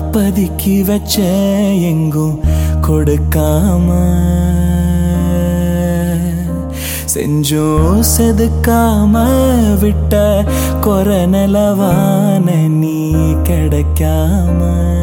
பதுக்கி வச்ச எங்கும் கொடுக்காம செஞ்சோம் செதுக்காம விட்ட கொர நிலவான நீ கிடைக்காம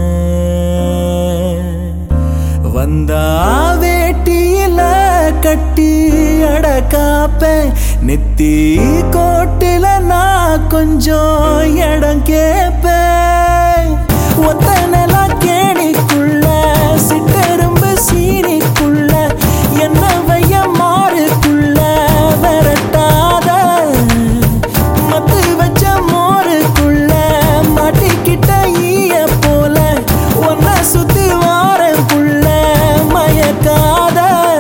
வந்தா வேட்டியில கட்டி அடக்காப்ப நெத்தி கோட்டில நான் கொஞ்சம் இடம் கேப்பேன் ஒத்த நில கேணிக்குள்ள சிட்டெரும்பு சீனிக்குள்ள என்ன வைய மாறுக்குள்ள விரட்டாத மத்து வச்ச மோருக்குள்ள மாட்டிக்கிட்ட ஈய போல ஒன்ன சுத்தி வாரம் புள்ள மயக்காத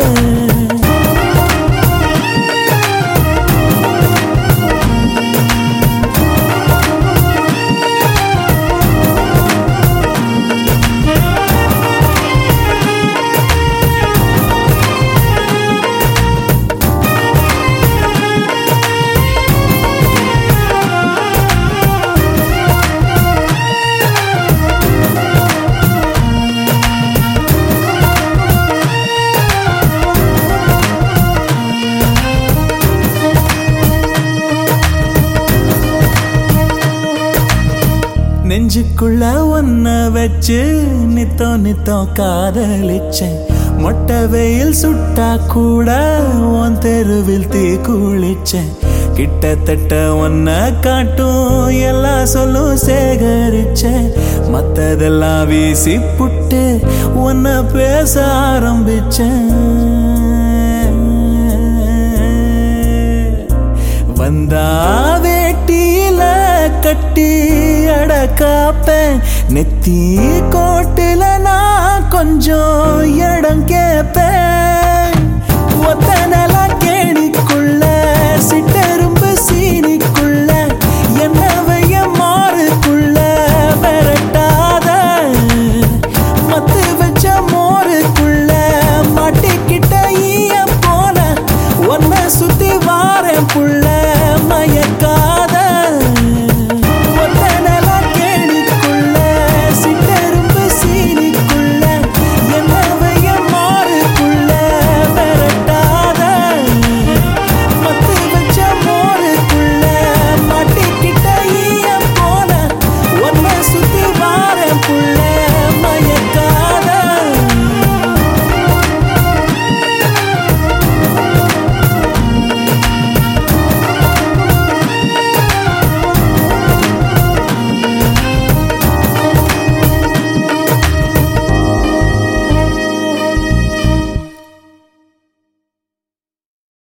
நெஞ்சுக்குள்ள ஒன்ன வச்சு நித்தம் நித்தம் காதலிச்சேன் மொட்டை வெயில் சுட்டா கூட உன் தெருவில் தீ குளிச்சேன் கிட்டத்தட்ட ஒன்ன காட்டும் எல்லா சொல்லும் சேகரிச்சேன் மத்ததெல்லாம் வீசி புட்டு ஒன்ன பேச ஆரம்பிச்சேன் வந்தா வேட்டியில கட்டி அடக்காப்பேன் நெத்தி கோட்டில நான் கொஞ்சம் இடம் கேப்பேன் ஒத்த நில